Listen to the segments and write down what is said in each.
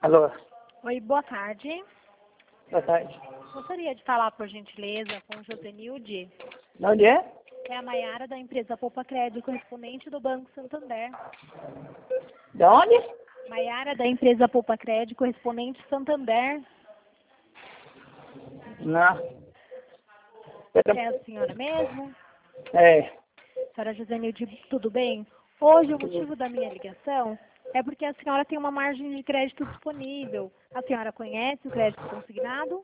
Alô, Oi, boa tarde. boa tarde. Gostaria de falar, por gentileza, com o Josenilde. De onde é? É a Maiara da empresa Poupa Crédito, correspondente do Banco Santander. De onde? Maiara da empresa Poupa Crédito, correspondente Santander. Não. É a senhora mesmo? É. Senhora Josenilde, tudo bem? Hoje o motivo da minha ligação é porque a senhora tem uma margem de crédito disponível. A senhora conhece o crédito consignado?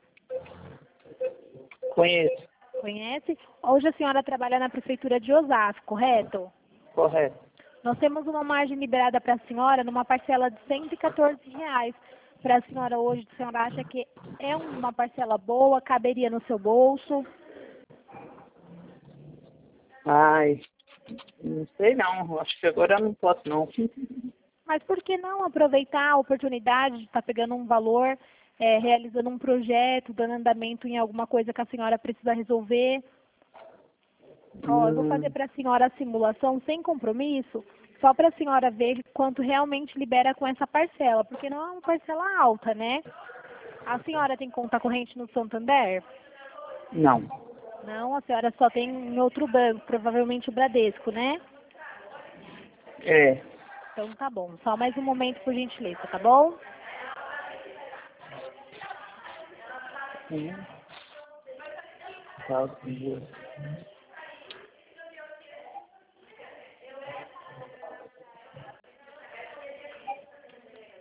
Conheço. Conhece? Hoje a senhora trabalha na prefeitura de Osasco, correto? Correto. Nós temos uma margem liberada para a senhora numa parcela de R$ 114. Para a senhora hoje, a senhora acha que é uma parcela boa, caberia no seu bolso? Ai, não sei não. Acho que agora eu não posso não. Mas por que não aproveitar a oportunidade de estar pegando um valor, realizando um projeto, dando andamento em alguma coisa que a senhora precisa resolver? Ó, eu vou fazer para a senhora a simulação sem compromisso, só para a senhora ver quanto realmente libera com essa parcela, porque não é uma parcela alta, né? A senhora tem conta corrente no Santander? Não. Não, a senhora só tem em outro banco, provavelmente o Bradesco, né? É. Então tá bom. Só mais um momento, por gentileza, tá bom? Sim. Tá, sim.